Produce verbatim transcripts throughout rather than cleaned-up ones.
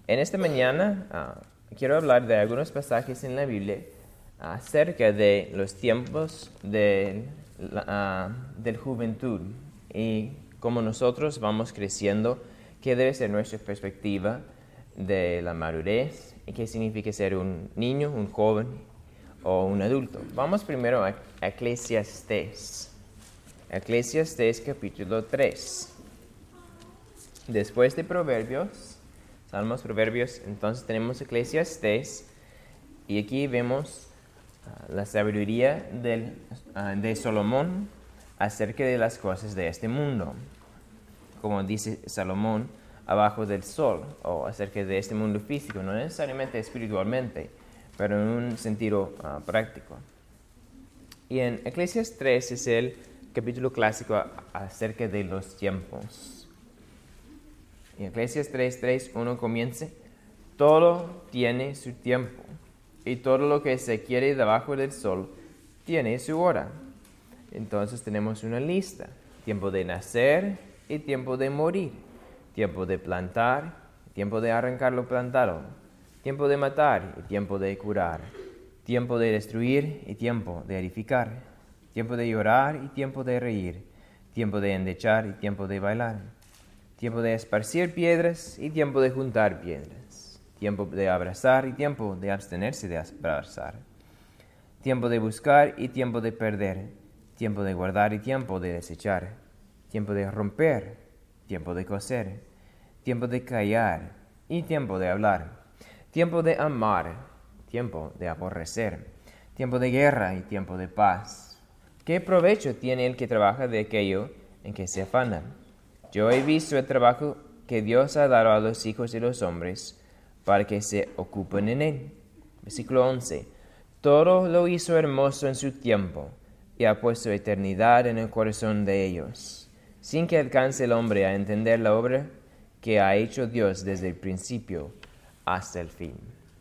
En esta mañana uh, quiero hablar de algunos pasajes en la Biblia acerca de los tiempos de la uh, del juventud y cómo nosotros vamos creciendo, qué debe ser nuestra perspectiva de la madurez y qué significa ser un niño, un joven o un adulto. Vamos primero a Eclesiastés. Eclesiastés capítulo tres. Después de Proverbios, Salmos, Proverbios, entonces tenemos Eclesiastés y aquí vemos uh, la sabiduría del, uh, de Salomón acerca de las cosas de este mundo. Como dice Salomón, abajo del sol, o acerca de este mundo físico, no necesariamente espiritualmente, pero en un sentido uh, práctico. Y en Eclesiastés tres es el capítulo clásico a, acerca de los tiempos. En Eclesiastés tres, tres, uno comienza: todo tiene su tiempo, y todo lo que se quiere debajo del sol tiene su hora. Entonces tenemos una lista: tiempo de nacer y tiempo de morir, tiempo de plantar, tiempo de arrancar lo plantado, tiempo de matar y tiempo de curar, tiempo de destruir y tiempo de edificar, tiempo de llorar y tiempo de reír, tiempo de endechar y tiempo de bailar, tiempo de esparcir piedras y tiempo de juntar piedras, tiempo de abrazar y tiempo de abstenerse de abrazar, tiempo de buscar y tiempo de perder, tiempo de guardar y tiempo de desechar, tiempo de romper, tiempo de coser, tiempo de callar y tiempo de hablar, tiempo de amar, tiempo de aborrecer, tiempo de guerra y tiempo de paz. ¿Qué provecho tiene el que trabaja de aquello en que se afana? Yo he visto el trabajo que Dios ha dado a los hijos de los hombres para que se ocupen en él. Versículo once. Todo lo hizo hermoso en su tiempo y ha puesto eternidad en el corazón de ellos, sin que alcance el hombre a entender la obra que ha hecho Dios desde el principio hasta el fin.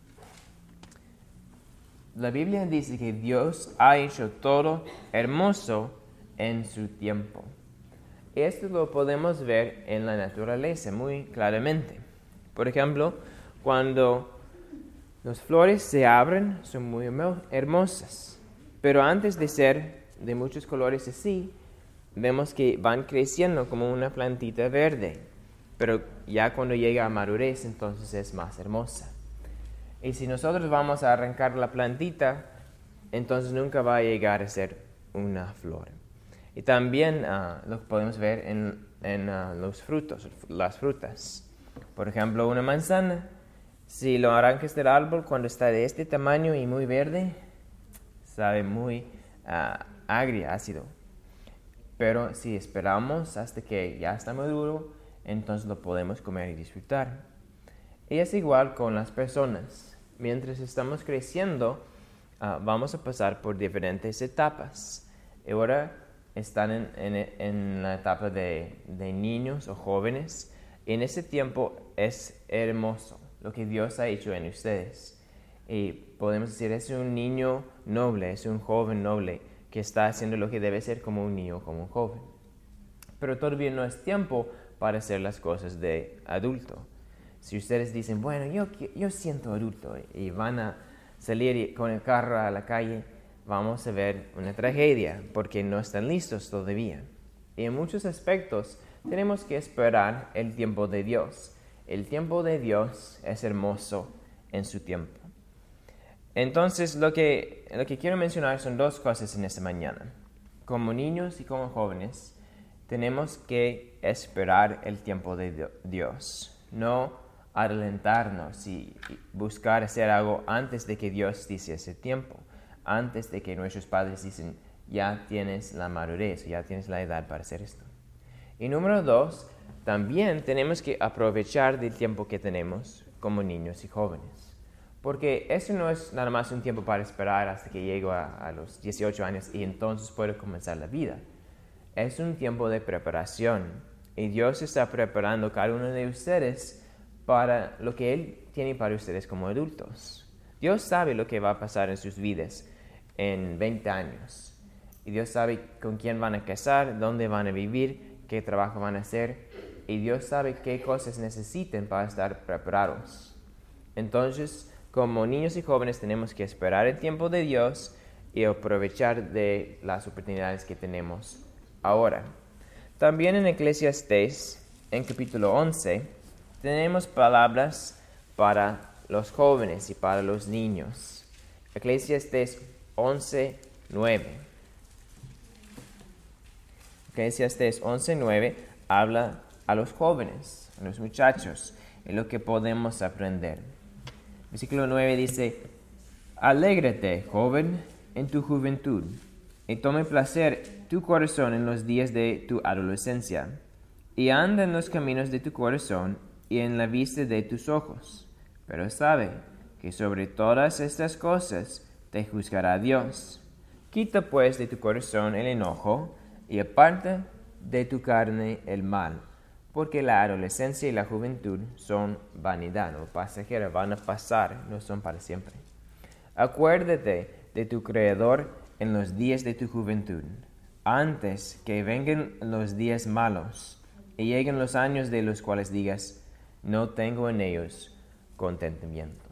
La Biblia dice que Dios ha hecho todo hermoso en su tiempo. Esto lo podemos ver en la naturaleza muy claramente. Por ejemplo, cuando las flores se abren, son muy hermosas. Pero antes de ser de muchos colores así, vemos que van creciendo como una plantita verde. Pero ya cuando llega a madurez, entonces es más hermosa. Y si nosotros vamos a arrancar la plantita, entonces nunca va a llegar a ser una flor. Y también uh, lo podemos ver en, en uh, los frutos, las frutas. Por ejemplo, una manzana, si lo arrancas del árbol cuando está de este tamaño y muy verde, sabe muy uh, agrio, ácido. Pero si esperamos hasta que ya está maduro, entonces lo podemos comer y disfrutar. Y es igual con las personas. Mientras estamos creciendo, uh, vamos a pasar por diferentes etapas. Y ahora están en, en, en la etapa de, de niños o jóvenes. Y en ese tiempo es hermoso lo que Dios ha hecho en ustedes. Y podemos decir, es un niño noble, es un joven noble que está haciendo lo que debe ser como un niño, como un joven. Pero todavía no es tiempo para hacer las cosas de adulto. Si ustedes dicen, bueno, yo, yo siento adulto y van a salir con el carro a la calle, vamos a ver una tragedia porque no están listos todavía. Y en muchos aspectos tenemos que esperar el tiempo de Dios. El tiempo de Dios es hermoso en su tiempo. Entonces, lo que, lo que quiero mencionar son dos cosas en esta mañana. Como niños y como jóvenes, tenemos que esperar el tiempo de Dios. No adelantarnos y buscar hacer algo antes de que Dios dice ese tiempo. Antes de que nuestros padres dicen, ya tienes la madurez, ya tienes la edad para hacer esto. Y número dos, también tenemos que aprovechar del tiempo que tenemos como niños y jóvenes. Porque eso no es nada más un tiempo para esperar hasta que llego a, a los dieciocho años y entonces puedo comenzar la vida. Es un tiempo de preparación y Dios está preparando cada uno de ustedes para lo que Él tiene para ustedes como adultos. Dios sabe lo que va a pasar en sus vidas en veinte años. Y Dios sabe con quién van a casar, dónde van a vivir, qué trabajo van a hacer. y Dios sabe qué cosas necesiten para estar preparados. Entonces, como niños y jóvenes tenemos que esperar el tiempo de Dios y aprovechar de las oportunidades que tenemos ahora. También en Eclesiastés, en capítulo once, tenemos palabras para los jóvenes y para los niños. Eclesiastés once, nueve. Eclesiastés once, nueve habla a los jóvenes, a los muchachos, en lo que podemos aprender. Versículo nueve dice: Alégrate, joven, en tu juventud, y tome placer tu corazón en los días de tu adolescencia, y anda en los caminos de tu corazón y en la vista de tus ojos. Pero sabe que sobre todas estas cosas te juzgará Dios. Quita pues de tu corazón el enojo, y aparta de tu carne el mal, porque la adolescencia y la juventud son vanidad o pasajera, van a pasar, no son para siempre. Acuérdate de tu Creador en los días de tu juventud, antes que vengan los días malos y lleguen los años de los cuales digas: no tengo en ellos contentamiento.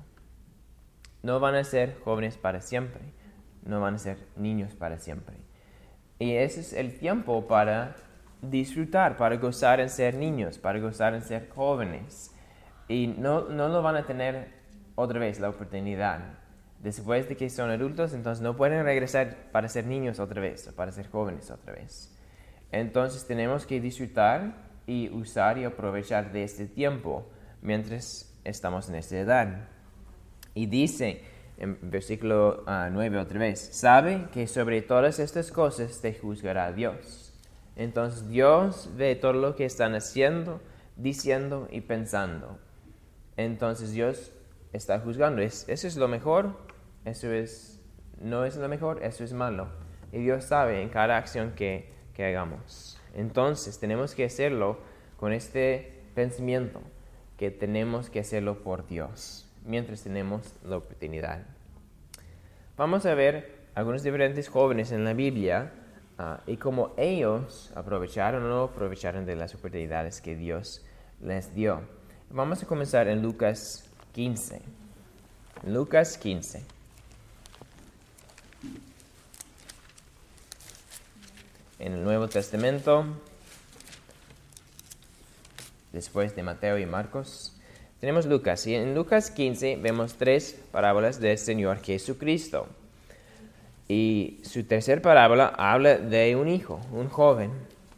No van a ser jóvenes para siempre, no van a ser niños para siempre. Y ese es el tiempo para disfrutar, para gozar en ser niños, para gozar en ser jóvenes. Y no, no lo van a tener otra vez la oportunidad. Después de que son adultos, entonces no pueden regresar para ser niños otra vez, o para ser jóvenes otra vez. Entonces tenemos que disfrutar y usar y aprovechar de este tiempo mientras estamos en esta edad. Y dice en versículo uh, nueve otra vez: sabe que sobre todas estas cosas te juzgará Dios. Entonces Dios ve todo lo que están haciendo, diciendo y pensando. Entonces Dios está juzgando. ¿Es, ¿Eso es lo mejor? ¿Eso es, no es lo mejor? ¿Eso es malo? Y Dios sabe en cada acción que, que hagamos. Entonces tenemos que hacerlo con este pensamiento, que tenemos que hacerlo por Dios, mientras tenemos la oportunidad. Vamos a ver algunos diferentes jóvenes en la Biblia uh, y cómo ellos aprovecharon o no aprovecharon de las oportunidades que Dios les dio. Vamos a comenzar en Lucas quince. Lucas quince. En el Nuevo Testamento, después de Mateo y Marcos, tenemos Lucas, y en Lucas quince vemos tres parábolas del Señor Jesucristo. Y su tercera parábola habla de un hijo, un joven.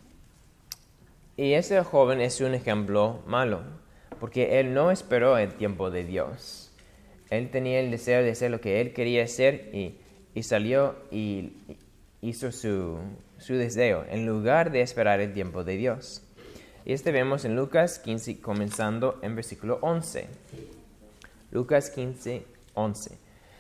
Y ese joven es un ejemplo malo, porque él no esperó el tiempo de Dios. Él tenía el deseo de hacer lo que él quería hacer y, y salió y hizo su, su deseo, en lugar de esperar el tiempo de Dios. Y este vemos en Lucas quince, comenzando en versículo once. Lucas quince, once.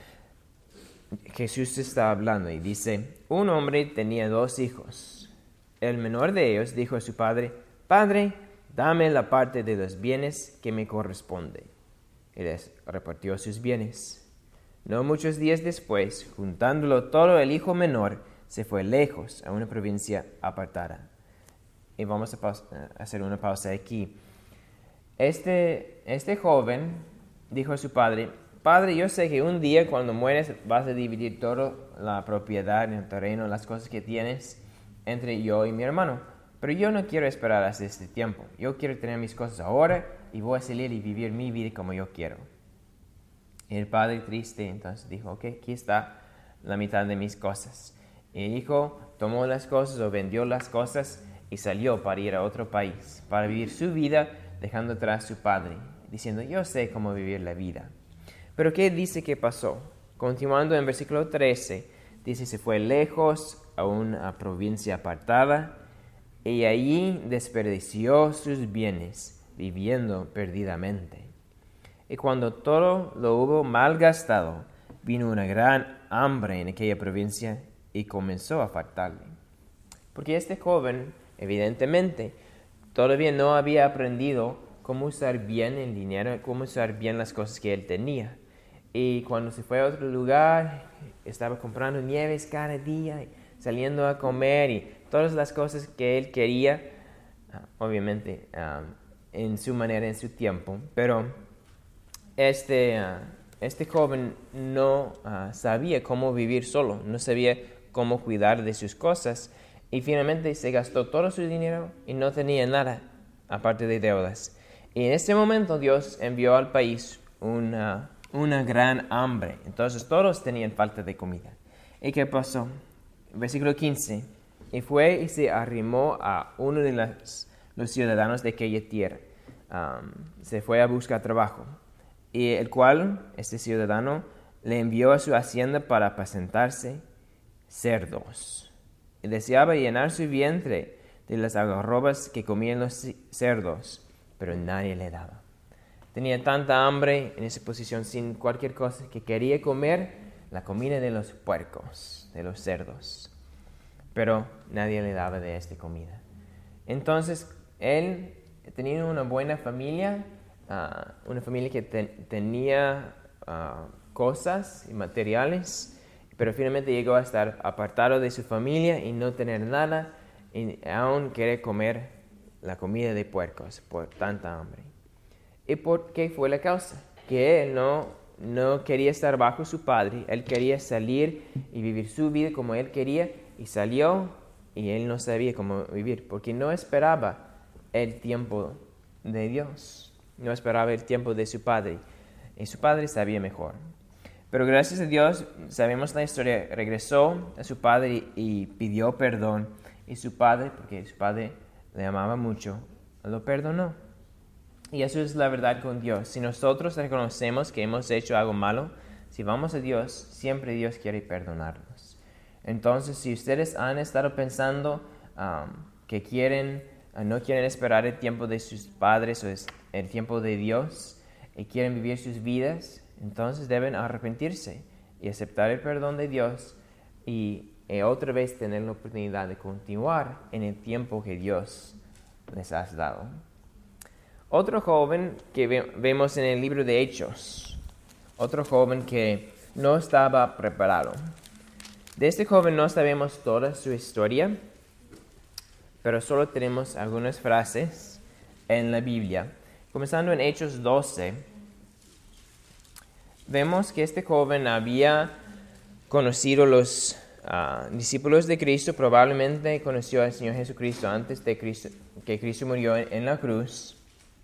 Jesús está hablando y dice: un hombre tenía dos hijos. El menor de ellos dijo a su padre: Padre, dame la parte de los bienes que me corresponde. Y les repartió sus bienes. No muchos días después, juntándolo todo, el hijo menor se fue lejos a una provincia apartada. Y vamos a, paus- a hacer una pausa aquí. Este, este joven dijo a su padre: Padre, yo sé que un día cuando mueres vas a dividir toda la propiedad, el terreno, las cosas que tienes entre yo y mi hermano. Pero yo no quiero esperar hasta este tiempo. Yo quiero tener mis cosas ahora y voy a salir y vivir mi vida como yo quiero. Y el padre, triste, entonces dijo: ok, aquí está la mitad de mis cosas. Y el hijo tomó las cosas o vendió las cosas y salió para ir a otro país, para vivir su vida dejando atrás a su padre, diciendo: yo sé cómo vivir la vida. Pero ¿qué dice que pasó? Continuando en versículo trece, dice: se fue lejos a una provincia apartada y allí desperdició sus bienes, viviendo perdidamente. Y cuando todo lo hubo malgastado, vino una gran hambre en aquella provincia y comenzó a faltarle. Porque este joven, evidentemente, todavía no había aprendido cómo usar bien el dinero, cómo usar bien las cosas que él tenía. Y cuando se fue a otro lugar, estaba comprando nieves cada día, saliendo a comer y todas las cosas que él quería, uh, obviamente um, en su manera, en su tiempo, pero este, uh, este joven no uh, sabía cómo vivir solo, no sabía cómo cuidar de sus cosas, y finalmente se gastó todo su dinero y no tenía nada aparte de deudas. Y en ese momento Dios envió al país una, una gran hambre. Entonces todos tenían falta de comida. ¿Y qué pasó? Versículo quince. Y fue y se arrimó a uno de los, los ciudadanos de aquella tierra. Um, se fue a buscar trabajo. Y el cual, este ciudadano, le envió a su hacienda para apacentarse cerdos. Y deseaba llenar su vientre de las algarrobas que comían los cerdos, pero nadie le daba. Tenía tanta hambre en esa posición sin cualquier cosa que quería comer la comida de los puercos, de los cerdos, pero nadie le daba de esta comida. Entonces él tenía una buena familia, uh, una familia que te, tenía uh, cosas y materiales, pero finalmente llegó a estar apartado de su familia y no tener nada, y aún querer comer la comida de puercos por tanta hambre. ¿Y por qué fue la causa? Que él no, no quería estar bajo su padre, él quería salir y vivir su vida como él quería, y salió y él no sabía cómo vivir, porque no esperaba el tiempo de Dios, no esperaba el tiempo de su padre, y su padre sabía mejor. Pero gracias a Dios, sabemos la historia, regresó a su padre y, y pidió perdón, y su padre, porque su padre le amaba mucho, lo perdonó. Y eso es la verdad con Dios. Si nosotros reconocemos que hemos hecho algo malo, si vamos a Dios, siempre Dios quiere perdonarnos. Entonces, si ustedes han estado pensando um, que quieren, uh, no quieren esperar el tiempo de sus padres o el tiempo de Dios y quieren vivir sus vidas, entonces deben arrepentirse y aceptar el perdón de Dios y y otra vez tener la oportunidad de continuar en el tiempo que Dios les ha dado. Otro joven que ve- vemos en el libro de Hechos, otro joven que no estaba preparado. De este joven no sabemos toda su historia, pero solo tenemos algunas frases en la Biblia. Comenzando en Hechos doce, vemos que este joven había conocido los Uh, discípulos de Cristo, probablemente conoció al Señor Jesucristo antes de Cristo, que Cristo murió en, en la cruz.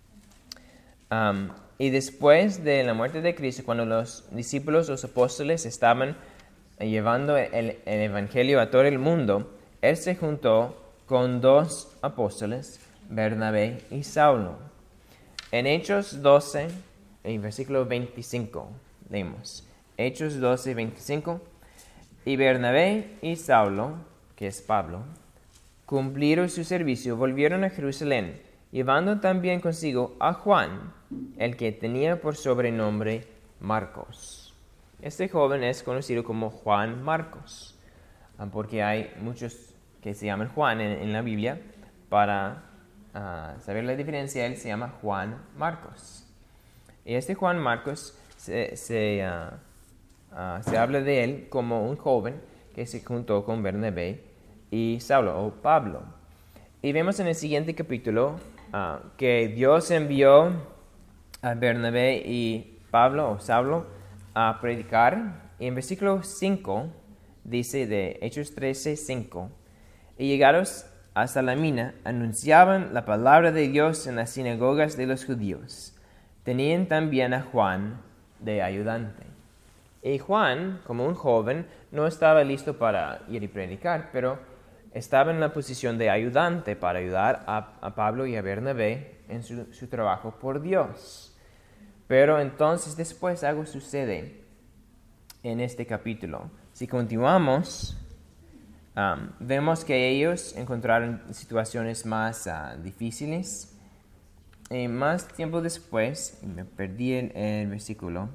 Um, y después de la muerte de Cristo, cuando los discípulos, los apóstoles, estaban llevando el, el Evangelio a todo el mundo, él se juntó con dos apóstoles, Bernabé y Saulo. En Hechos doce, en versículo veinticinco, leemos. Hechos doce, veinticinco. Y Bernabé y Saulo, que es Pablo, cumplieron su servicio, volvieron a Jerusalén, llevando también consigo a Juan, el que tenía por sobrenombre Marcos. Este joven es conocido como Juan Marcos, porque hay muchos que se llaman Juan en, en la Biblia. Para uh, saber la diferencia, él se llama Juan Marcos. Y este Juan Marcos se... se uh, Uh, se habla de él como un joven que se juntó con Bernabé y Saulo, o Pablo. Y vemos en el siguiente capítulo uh, que Dios envió a Bernabé y Pablo, o Saulo, a predicar. Y en versículo cinco dice de Hechos trece, cinco, y llegados a Salamina, anunciaban la palabra de Dios en las sinagogas de los judíos. Tenían también a Juan de ayudante. Y Juan, como un joven, no estaba listo para ir y predicar, pero estaba en la posición de ayudante para ayudar a, a Pablo y a Bernabé en su, su trabajo por Dios. Pero entonces después algo sucede en este capítulo. Si continuamos, um, vemos que ellos encontraron situaciones más uh, difíciles. Y más tiempo después, me perdí el, el versículo.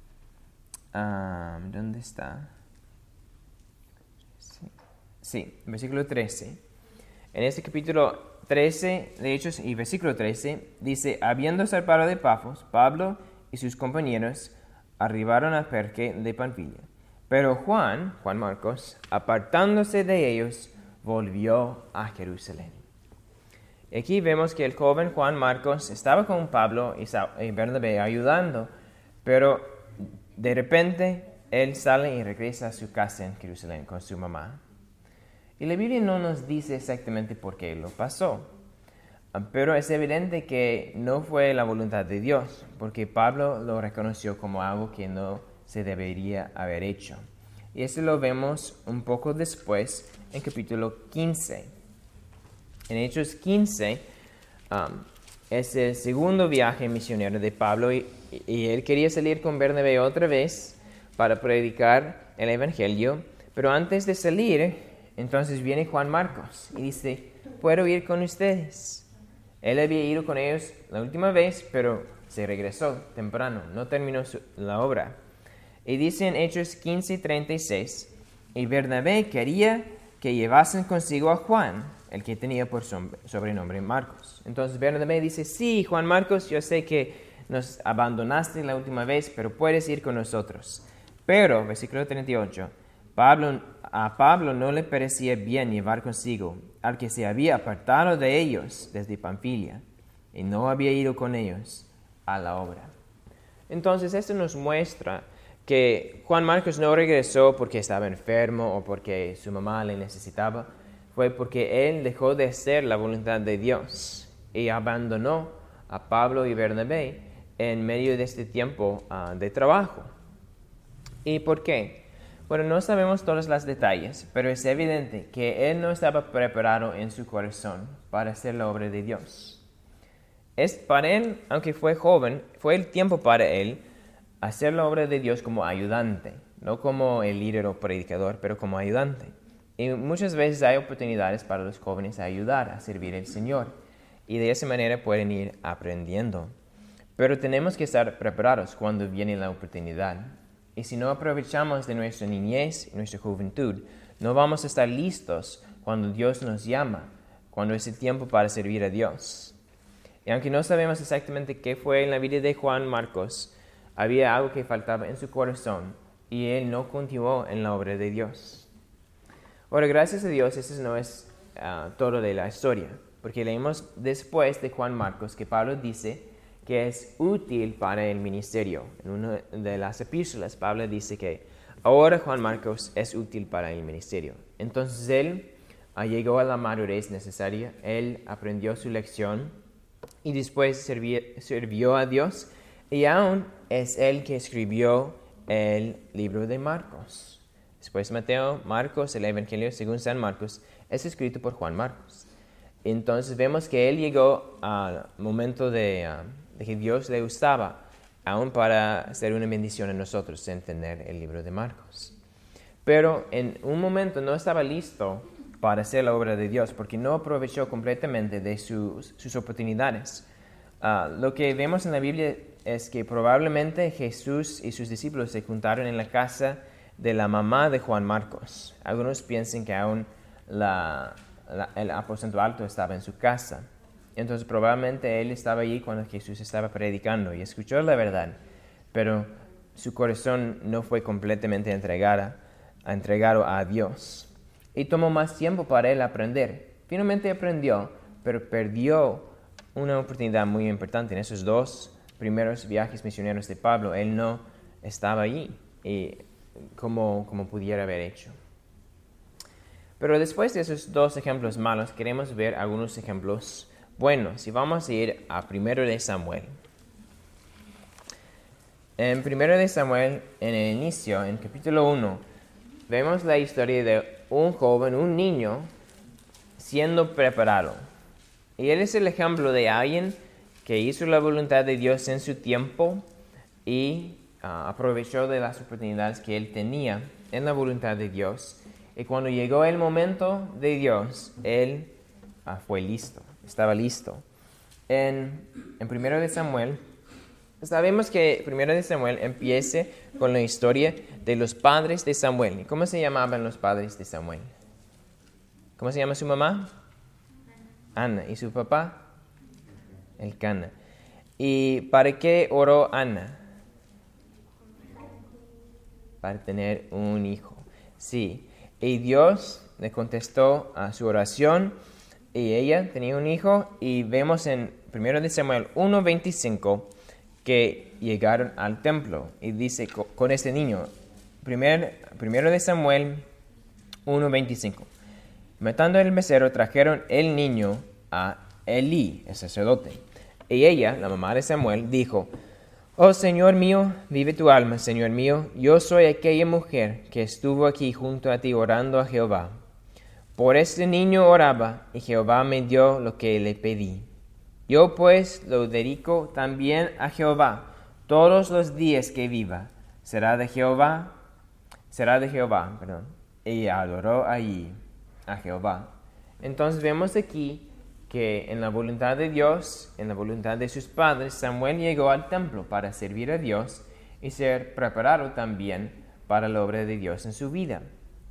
Um, ¿Dónde está? Sí. sí, versículo trece. En este capítulo trece de Hechos y versículo trece dice: habiendo zarpado de Pafos, Pablo y sus compañeros arribaron a Perge de Panfilia. Pero Juan, Juan Marcos, apartándose de ellos, volvió a Jerusalén. Aquí vemos que el joven Juan Marcos estaba con Pablo y Bernabé ayudando, pero de repente él sale y regresa a su casa en Jerusalén con su mamá. Y la Biblia no nos dice exactamente por qué lo pasó, pero es evidente que no fue la voluntad de Dios, porque Pablo lo reconoció como algo que no se debería haber hecho. Y eso lo vemos un poco después en capítulo quince. En Hechos quince um, es el segundo viaje misionero de Pablo y, y él quería salir con Bernabé otra vez para predicar el evangelio, pero antes de salir, entonces viene Juan Marcos y dice, ¿puedo ir con ustedes? Él había ido con ellos la última vez, pero se regresó temprano, no terminó su, la obra. Y dice en Hechos quince treinta y seis, y Bernabé quería que llevasen consigo a Juan, el que tenía por sobrenombre Marcos. Entonces Bernabé dice, sí, Juan Marcos, yo sé que nos abandonaste la última vez, pero puedes ir con nosotros. Pero, versículo treinta y ocho, Pablo, a Pablo no le parecía bien llevar consigo al que se había apartado de ellos desde Panfilia, y no había ido con ellos a la obra. Entonces esto nos muestra que Juan Marcos no regresó porque estaba enfermo o porque su mamá le necesitaba, fue porque él dejó de hacer la voluntad de Dios y abandonó a Pablo y Bernabé en medio de este tiempo uh, de trabajo. ¿Y por qué? Bueno, no sabemos todos los detalles, pero es evidente que él no estaba preparado en su corazón para hacer la obra de Dios. Es para él, aunque fue joven, fue el tiempo para él hacer la obra de Dios como ayudante, no como el líder o predicador, pero como ayudante. Y muchas veces hay oportunidades para los jóvenes a ayudar a servir al Señor, y de esa manera pueden ir aprendiendo. Pero tenemos que estar preparados cuando viene la oportunidad. Y si no aprovechamos de nuestra niñez y nuestra juventud, no vamos a estar listos cuando Dios nos llama, cuando es el tiempo para servir a Dios. Y aunque no sabemos exactamente qué fue en la vida de Juan Marcos, había algo que faltaba en su corazón y él no continuó en la obra de Dios. Ahora, gracias a Dios, eso no es uh, todo de la historia, porque leemos después de Juan Marcos que Pablo dice que es útil para el ministerio. En una de las epístolas, Pablo dice que ahora Juan Marcos es útil para el ministerio. Entonces él uh, llegó a la madurez necesaria, él aprendió su lección y después serví, sirvió a Dios, y aún es él que escribió el libro de Marcos. Después Mateo, Marcos, el Evangelio según San Marcos, es escrito por Juan Marcos. Entonces vemos que él llegó al momento de, uh, de que Dios le usaba, aún para ser una bendición a nosotros, entender el libro de Marcos. Pero en un momento no estaba listo para hacer la obra de Dios, porque no aprovechó completamente de sus, sus oportunidades. Uh, lo que vemos en la Biblia es que probablemente Jesús y sus discípulos se juntaron en la casa de la mamá de Juan Marcos. Algunos piensan que aún la, la, el aposento alto estaba en su casa. Entonces probablemente él estaba allí cuando Jesús estaba predicando y escuchó la verdad, pero su corazón no fue completamente entregada, entregado a Dios. Y tomó más tiempo para él aprender. Finalmente aprendió, pero perdió una oportunidad muy importante. En esos dos primeros viajes misioneros de Pablo, él no estaba allí y como, como pudiera haber hecho. Pero después de esos dos ejemplos malos, queremos ver algunos ejemplos buenos. Y vamos a ir a primero de Samuel. En primero de Samuel, en el inicio, en capítulo uno, vemos la historia de un joven, un niño, siendo preparado. Y él es el ejemplo de alguien que hizo la voluntad de Dios en su tiempo y uh, aprovechó de las oportunidades que él tenía en la voluntad de Dios. Y cuando llegó el momento de Dios, él uh, fue listo, estaba listo. En, en primero de Samuel, sabemos que primero de Samuel empieza con la historia de los padres de Samuel. ¿Y cómo se llamaban los padres de Samuel? ¿Cómo se llama su mamá? Ana. ¿Y su papá? Elcana. ¿Y para qué oró Ana? Para tener un hijo. Sí. Y Dios le contestó a su oración y ella tenía un hijo, y vemos en primero de Samuel uno veinticinco que llegaron al templo, y dice con, con este niño, primer, primero de Samuel uno veinticinco. Matando el becerro, trajeron el niño a Elí, el sacerdote. Y ella, la mamá de Samuel, dijo: Oh Señor mío, vive tu alma, Señor mío, yo soy aquella mujer que estuvo aquí junto a ti orando a Jehová. Por este niño oraba, y Jehová me dio lo que le pedí. Yo pues lo dedico también a Jehová todos los días que viva. Será de Jehová, será de Jehová, perdón. Y adoró allí a Jehová. Entonces vemos aquí que en la voluntad de Dios, en la voluntad de sus padres, Samuel llegó al templo para servir a Dios y ser preparado también para la obra de Dios en su vida.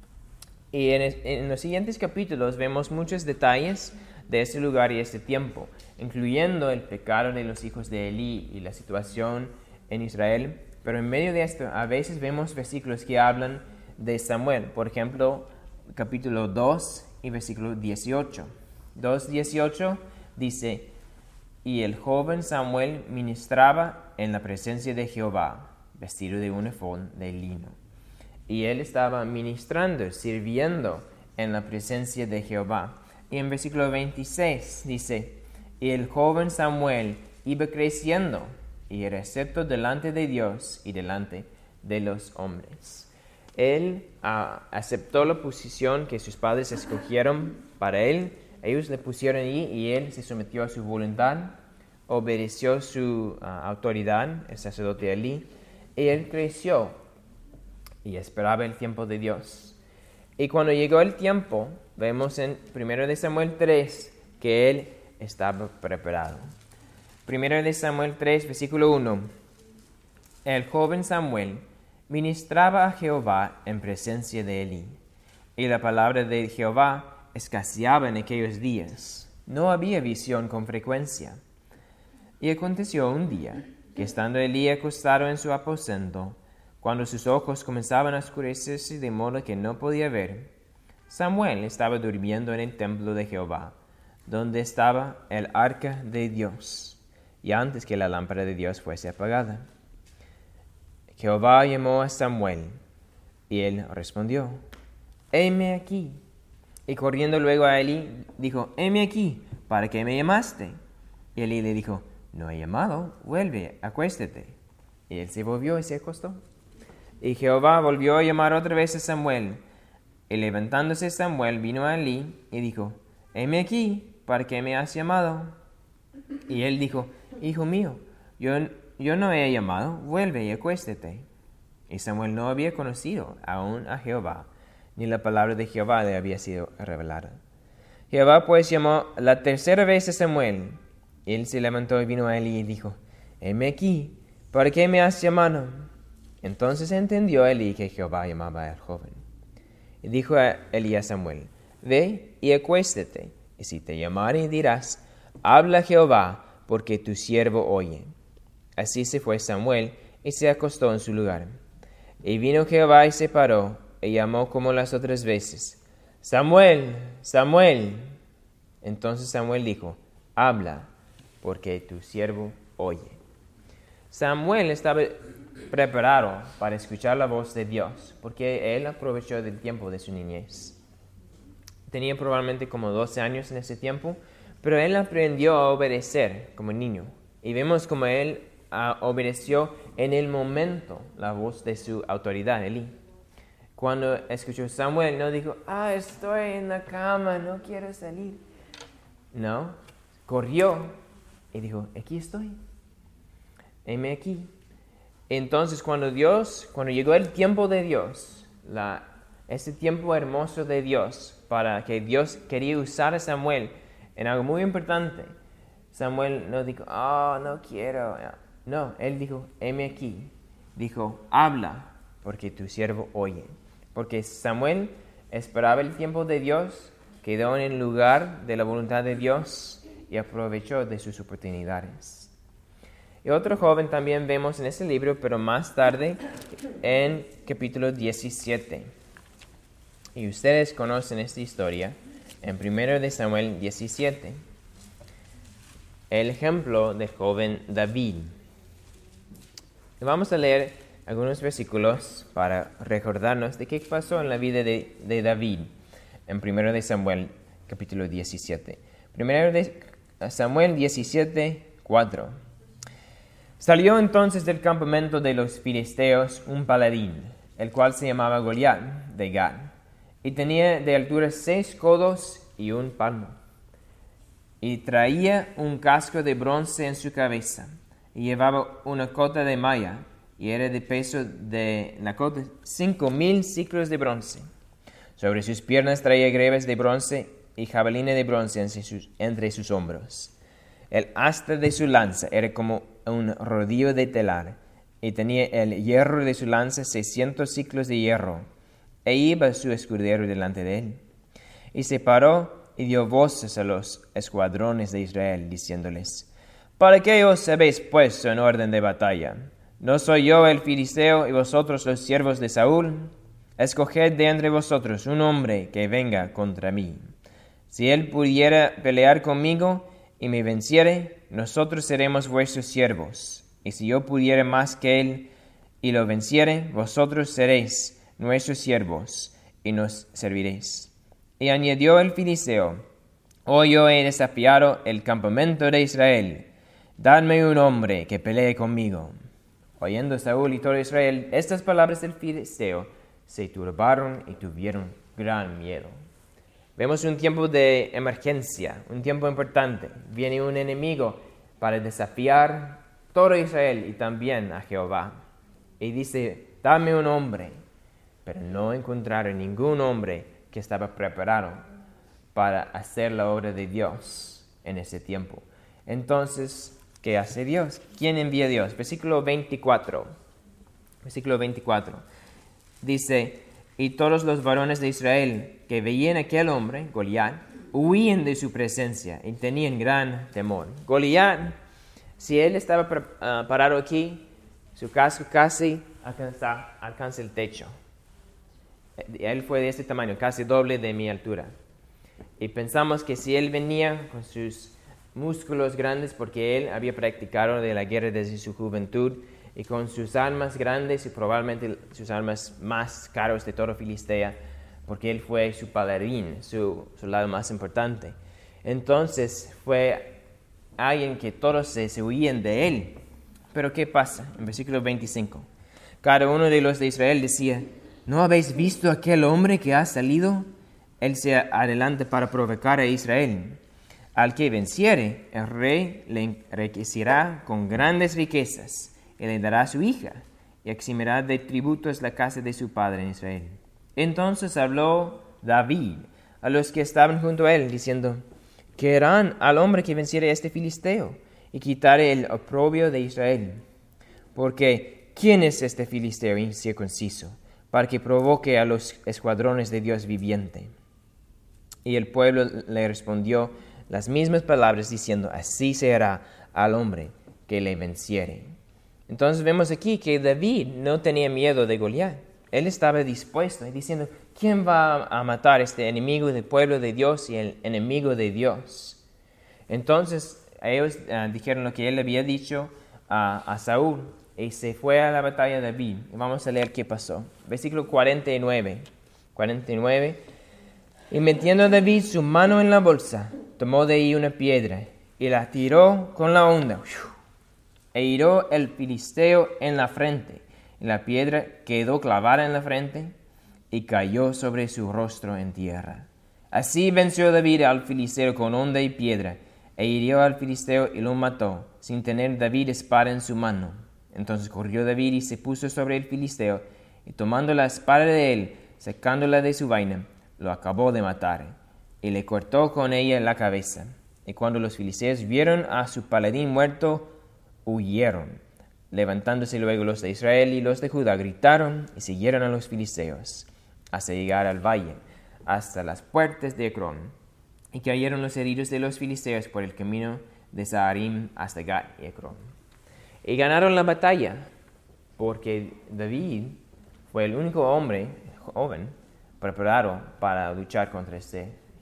Y en, en los siguientes capítulos vemos muchos detalles de este lugar y este tiempo, incluyendo el pecado de los hijos de Elí y la situación en Israel. Pero en medio de esto, a veces vemos versículos que hablan de Samuel. Por ejemplo, capítulo dos y versículo dieciocho. dos dieciocho dice: Y el joven Samuel ministraba en la presencia de Jehová, vestido de un efod de lino. Y él estaba ministrando, sirviendo en la presencia de Jehová. Y en versículo veintiséis dice: Y el joven Samuel iba creciendo, y era acepto delante de Dios y delante de los hombres. Él uh, aceptó la posición que sus padres escogieron para él. Ellos le pusieron allí y él se sometió a su voluntad, obedeció su uh, autoridad, el sacerdote Elí, y él creció y esperaba el tiempo de Dios. Y cuando llegó el tiempo, vemos en primero de Samuel tres que él estaba preparado. primero de Samuel tres, versículo uno. El joven Samuel ministraba a Jehová en presencia de Elí, y la palabra de Jehová escaseaba en aquellos días. No había visión con frecuencia. Y aconteció un día, que estando Elí acostado en su aposento, cuando sus ojos comenzaban a oscurecerse de modo que no podía ver, Samuel estaba durmiendo en el templo de Jehová, donde estaba el arca de Dios, y antes que la lámpara de Dios fuese apagada. Jehová llamó a Samuel, y él respondió: heme aquí. Y corriendo luego a Elí, dijo: heme aquí, ¿para qué me llamaste? Y Elí le dijo: no he llamado, vuelve, acuéstate. Y él se volvió y se acostó. Y Jehová volvió a llamar otra vez a Samuel. Y levantándose Samuel vino a Elí y dijo: heme aquí, ¿para qué me has llamado? Y él dijo: hijo mío, yo, yo no he llamado, vuelve y acuéstate. Y Samuel no había conocido aún a Jehová, ni la palabra de Jehová le había sido revelada. Jehová pues llamó la tercera vez a Samuel. Y él se levantó y vino a Elí y dijo: heme aquí, ¿para qué me has llamado? Entonces entendió Elí que Jehová llamaba al joven. Y dijo a Elí a Samuel: ve y acuéstate, y si te llamare dirás: habla Jehová, porque tu siervo oye. Así se fue Samuel, y se acostó en su lugar. Y vino Jehová y se paró, y llamó como las otras veces: Samuel, Samuel. Entonces Samuel dijo: habla, porque tu siervo oye. Samuel estaba preparado para escuchar la voz de Dios, porque él aprovechó del tiempo de su niñez. Tenía probablemente como doce años en ese tiempo, pero él aprendió a obedecer como niño. Y vemos como él uh, obedeció en el momento la voz de su autoridad, Elí. Cuando escuchó Samuel, no dijo: ah, estoy en la cama, no quiero salir. No, corrió y dijo: aquí estoy, heme aquí. Entonces cuando Dios, cuando llegó el tiempo de Dios, la, ese tiempo hermoso de Dios, para que Dios quería usar a Samuel en algo muy importante, Samuel no dijo: oh, no quiero. No, él dijo: heme aquí. Dijo: habla, porque tu siervo oye. Porque Samuel esperaba el tiempo de Dios, quedó en el lugar de la voluntad de Dios y aprovechó de sus oportunidades. Y otro joven también vemos en ese libro, pero más tarde en capítulo diecisiete. Y ustedes conocen esta historia. en primero de Samuel diecisiete, el ejemplo del joven David. Vamos a leer algunos versículos para recordarnos de qué pasó en la vida de, de David en primero de Samuel capítulo diecisiete. primero de Samuel diecisiete, cuatro. Salió entonces del campamento de los filisteos un paladín, el cual se llamaba Goliat de Gat, y tenía de altura seis codos y un palmo, y traía un casco de bronce en su cabeza, y llevaba una cota de malla, y era de peso de la cota cinco mil ciclos de bronce. Sobre sus piernas traía grebas de bronce y jabalina de bronce entre sus, entre sus hombros. El asta de su lanza era como un rodillo de telar, y tenía el hierro de su lanza seiscientos ciclos de hierro, e iba su escudero delante de él. Y se paró y dio voces a los escuadrones de Israel, diciéndoles: ¿Para qué os habéis puesto en orden de batalla? ¿No soy yo el filisteo y vosotros los siervos de Saúl? Escoged de entre vosotros un hombre que venga contra mí. Si él pudiera pelear conmigo y me venciere, nosotros seremos vuestros siervos. Y si yo pudiera más que él y lo venciere, vosotros seréis nuestros siervos y nos serviréis. Y añadió el filisteo: Hoy yo he desafiado el campamento de Israel. Dadme un hombre que pelee conmigo. Oyendo Saúl y todo Israel estas palabras del filisteo, se turbaron y tuvieron gran miedo. Vemos un tiempo de emergencia, un tiempo importante. Viene un enemigo para desafiar todo Israel y también a Jehová. Y dice: dame un hombre. Pero no encontraron ningún hombre que estaba preparado para hacer la obra de Dios en ese tiempo. Entonces, ¿qué hace Dios? ¿Quién envía a Dios? Versículo veinticuatro. Versículo veinticuatro. Dice: y todos los varones de Israel que veían a aquel hombre, Goliat, huían de su presencia y tenían gran temor. Goliat, si él estaba uh, parado aquí, su casco casi alcanza, alcanza el techo. Él fue de este tamaño, casi doble de mi altura. Y pensamos que si él venía con sus músculos grandes, porque él había practicado de la guerra desde su juventud, y con sus armas grandes y probablemente sus armas más caras de todo Filistea, porque él fue su paladín, su, su lado más importante. Entonces fue alguien que todos se, se huían de él. Pero ¿qué pasa? En versículo veinticinco. Cada uno de los de Israel decía: ¿no habéis visto aquel hombre que ha salido? Él se adelanta para provocar a Israel. Al que venciere, el rey le enriquecerá con grandes riquezas, y le dará a su hija, y eximirá de tributos la casa de su padre en Israel. Entonces habló David a los que estaban junto a él, diciendo: ¿qué harán al hombre que venciere a este filisteo, y quitare el oprobio de Israel? Porque, ¿quién es este filisteo incircunciso, para que provoque a los escuadrones de Dios viviente? Y el pueblo le respondió las mismas palabras, diciendo: así se hará al hombre que le venciere. Entonces vemos aquí que David no tenía miedo de Goliat. Él estaba dispuesto y diciendo: ¿quién va a matar a este enemigo del pueblo de Dios y el enemigo de Dios? Entonces ellos uh, dijeron lo que él había dicho a, a Saúl, y se fue a la batalla David. Y vamos a leer qué pasó. Versículo cuarenta y nueve. cuarenta y nueve. Y metiendo David su mano en la bolsa, tomó de ahí una piedra y la tiró con la honda, e hirió el filisteo en la frente. Y la piedra quedó clavada en la frente y cayó sobre su rostro en tierra. Así venció David al filisteo con honda y piedra, e hirió al filisteo y lo mató, sin tener David espada en su mano. Entonces corrió David y se puso sobre el filisteo, y tomando la espada de él, sacándola de su vaina, lo acabó de matar, y le cortó con ella la cabeza. Y cuando los filisteos vieron a su paladín muerto, huyeron. Levantándose luego los de Israel y los de Judá, gritaron y siguieron a los filisteos, hasta llegar al valle, hasta las puertas de Ecrón. Y cayeron los heridos de los filisteos por el camino de Saharim hasta Gat y Ecrón. Y ganaron la batalla, porque David fue el único hombre joven preparado para luchar contra este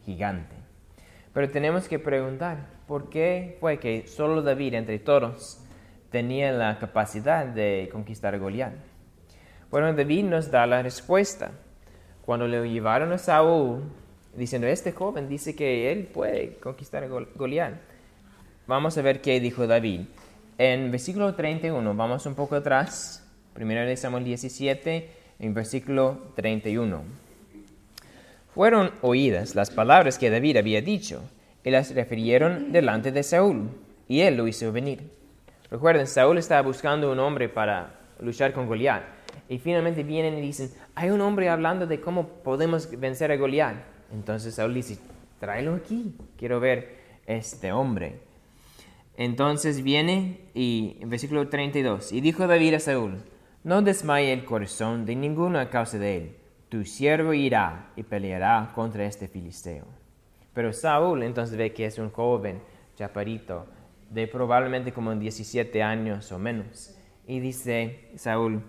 gigante. Pero tenemos que preguntar, ¿por qué fue que solo David entre todos tenía la capacidad de conquistar a Goliat? Bueno, David nos da la respuesta. Cuando le llevaron a Saúl, diciendo, este joven dice que él puede conquistar a Goliat. Vamos a ver qué dijo David. En versículo treinta y uno, vamos un poco atrás, primero de Samuel diecisiete, en versículo treinta y uno. Fueron oídas las palabras que David había dicho, y las refirieron delante de Saúl, y él lo hizo venir. Recuerden, Saúl estaba buscando un hombre para luchar con Goliat, y finalmente vienen y dicen, hay un hombre hablando de cómo podemos vencer a Goliat. Entonces Saúl dice, tráelo aquí, quiero ver este hombre. Entonces viene y en versículo treinta y dos, y dijo David a Saúl, no desmaye el corazón de ninguno a causa de él, tu siervo irá y peleará contra este filisteo. Pero Saúl entonces ve que es un joven chaparrito, de probablemente como diecisiete años o menos, y dice Saúl,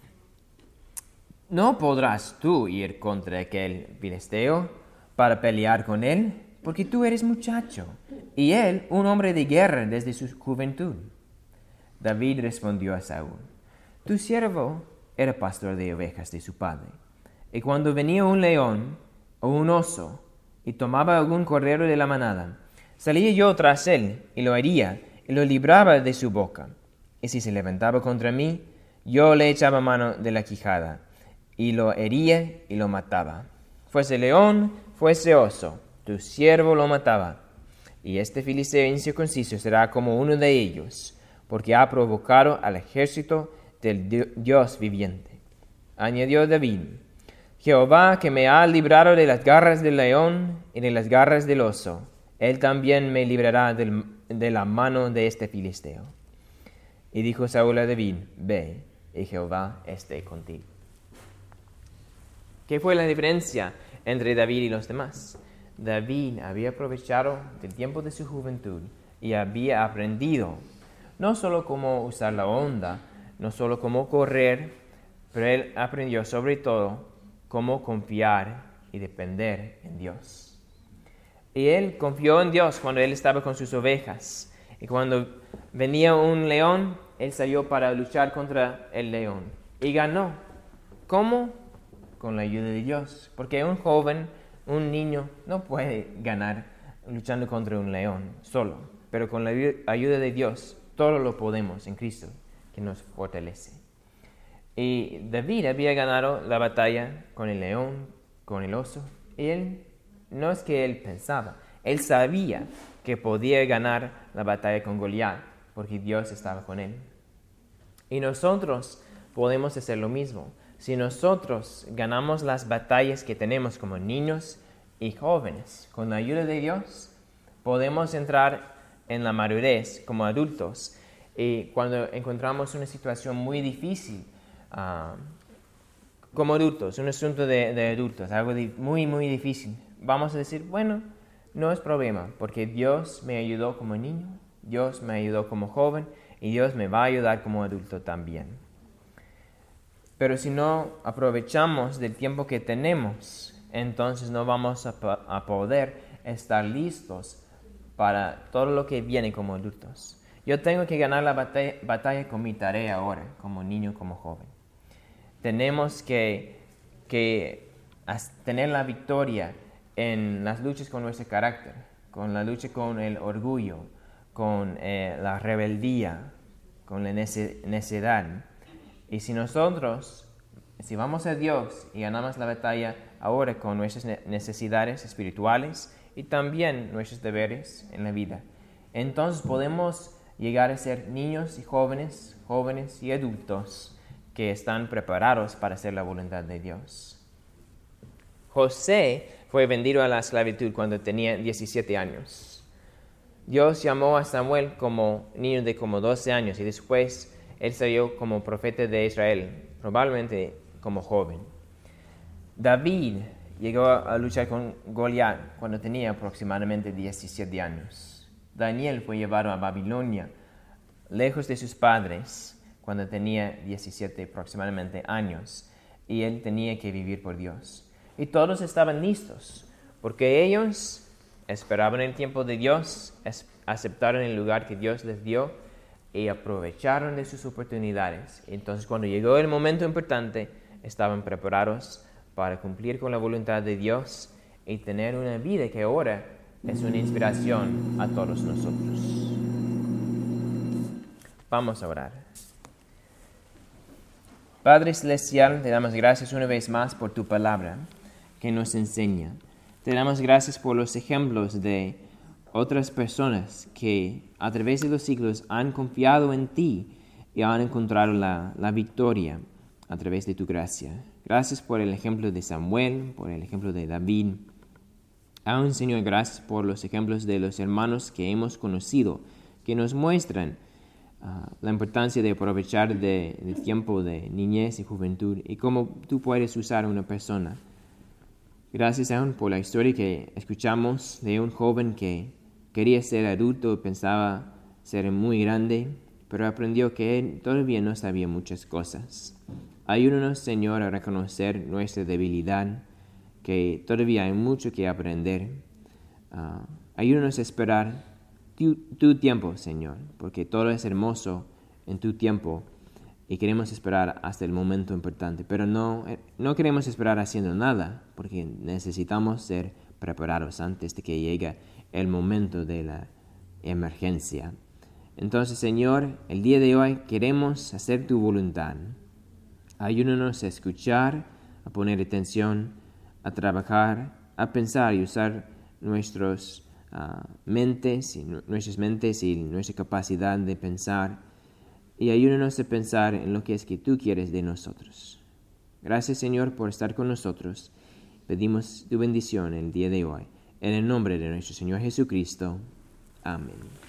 ¿no podrás tú ir contra aquel filisteo para pelear con él? Porque tú eres muchacho, y él un hombre de guerra desde su juventud. David respondió a Saúl, tu siervo era pastor de ovejas de su padre, y cuando venía un león o un oso y tomaba algún cordero de la manada, salía yo tras él y lo hería y lo libraba de su boca. Y si se levantaba contra mí, yo le echaba mano de la quijada y lo hería y lo mataba. Fuese león, fuese oso, tu siervo lo mataba. Y este filisteo incircunciso será como uno de ellos, porque ha provocado al ejército del Dios viviente. Añadió David, Jehová que me ha librado de las garras del león y de las garras del oso, él también me librará del, de la mano de este filisteo. Y dijo Saúl a David, ve, y Jehová esté contigo. ¿Qué fue la diferencia entre David y los demás? David había aprovechado el tiempo de su juventud y había aprendido no solo cómo usar la onda, no solo cómo correr, pero él aprendió sobre todo cómo confiar y depender en Dios. Y él confió en Dios cuando él estaba con sus ovejas. Y cuando venía un león, él salió para luchar contra el león. Y ganó. ¿Cómo? Con la ayuda de Dios. Porque un joven, un niño, no puede ganar luchando contra un león solo. Pero con la ayuda de Dios, todo lo podemos en Cristo, que nos fortalece. Y David había ganado la batalla con el león, con el oso. Y él, no es que él pensaba, él sabía que podía ganar la batalla con Goliat, porque Dios estaba con él. Y nosotros podemos hacer lo mismo. Si nosotros ganamos las batallas que tenemos como niños y jóvenes, con la ayuda de Dios, podemos entrar en la madurez como adultos. Y cuando encontramos una situación muy difícil, uh, como adultos, un asunto de, de adultos, algo de muy, muy difícil, vamos a decir, bueno, no es problema, porque Dios me ayudó como niño, Dios me ayudó como joven, y Dios me va a ayudar como adulto también. Pero si no aprovechamos del tiempo que tenemos, entonces no vamos a, a poder estar listos para todo lo que viene como adultos. Yo tengo que ganar la batalla, batalla con mi tarea ahora, como niño, como joven. Tenemos que, que tener la victoria en las luchas con nuestro carácter, con la lucha con el orgullo, con eh, la rebeldía, con la necedad. Y si nosotros, si vamos a Dios y ganamos la batalla ahora con nuestras necesidades espirituales y también nuestros deberes en la vida, entonces podemos llegar a ser niños y jóvenes, jóvenes y adultos que están preparados para hacer la voluntad de Dios. José fue vendido a la esclavitud cuando tenía diecisiete años. Dios llamó a Samuel como niño de como doce años y después él salió como profeta de Israel, probablemente como joven. David llegó a luchar con Goliat cuando tenía aproximadamente diecisiete años. Daniel fue llevado a Babilonia, lejos de sus padres, cuando tenía diecisiete aproximadamente años, y él tenía que vivir por Dios. Y todos estaban listos, porque ellos esperaban el tiempo de Dios, aceptaron el lugar que Dios les dio y aprovecharon de sus oportunidades. Entonces, cuando llegó el momento importante, estaban preparados para cumplir con la voluntad de Dios y tener una vida que ahora es una inspiración a todos nosotros. Vamos a orar. Padre Celestial, te damos gracias una vez más por tu palabra que nos enseña. Te damos gracias por los ejemplos de otras personas que a través de los siglos han confiado en ti y han encontrado la, la victoria a través de tu gracia. Gracias por el ejemplo de Samuel, por el ejemplo de David. Aún, Señor, gracias por los ejemplos de los hermanos que hemos conocido, que nos muestran uh, la importancia de aprovechar de, del tiempo de niñez y juventud y cómo tú puedes usar a una persona. Gracias aún por la historia que escuchamos de un joven que quería ser adulto, pensaba ser muy grande, pero aprendió que él todavía no sabía muchas cosas. Ayúdanos, Señor, a reconocer nuestra debilidad, que todavía hay mucho que aprender. Uh, ayúdanos a esperar tu, tu tiempo, Señor, porque todo es hermoso en tu tiempo y queremos esperar hasta el momento importante, pero no, no queremos esperar haciendo nada, porque necesitamos ser preparados antes de que llegue el momento de la emergencia. Entonces, Señor, el día de hoy queremos hacer tu voluntad. Ayúdanos a escuchar, a poner atención, a trabajar, a pensar y usar nuestros, uh, mentes y nuestras mentes y nuestra capacidad de pensar, y ayúdanos a pensar en lo que es que tú quieres de nosotros. Gracias, Señor, por estar con nosotros. Pedimos tu bendición el día de hoy. En el nombre de nuestro Señor Jesucristo. Amén.